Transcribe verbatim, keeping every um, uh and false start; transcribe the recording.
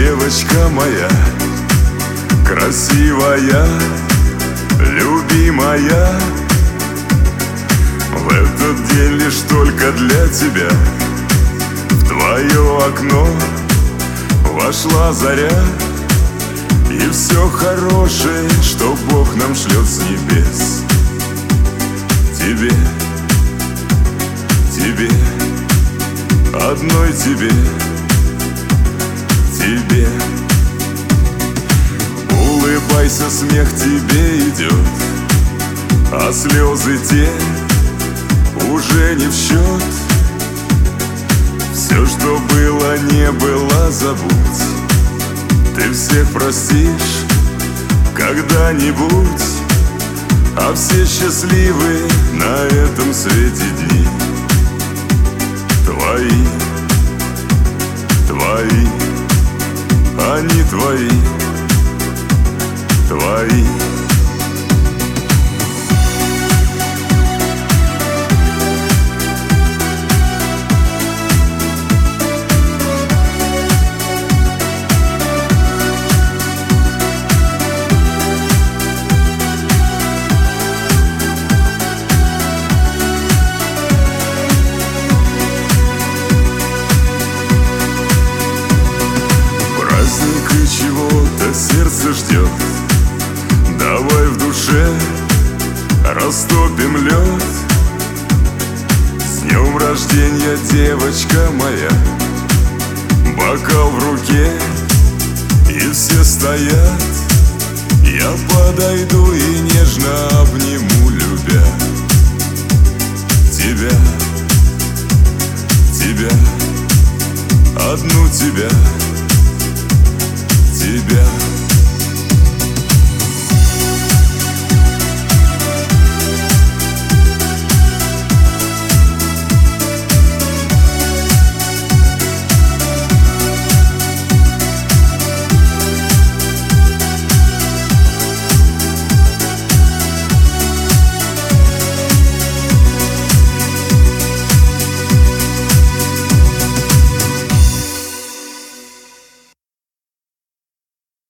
девочка моя, красивая, любимая. В этот день лишь только для тебя в твое окно вошла заря. И все хорошее, что Бог нам шлет с небес, тебе, тебе, одной тебе, тебе. Улыбайся, смех тебе идет, а слезы те уже не в счет. Все, что было, не было, забудь. Ты всех простишь когда-нибудь, а все счастливы на этом свете дни твои, твои, они твои, твои. Чего-то сердце ждет, давай в душе растопим лед. С днем рождения, девочка моя, бокал в руке, и все стоят. Я подойду и нежно обниму, любя тебя, тебя, одну тебя.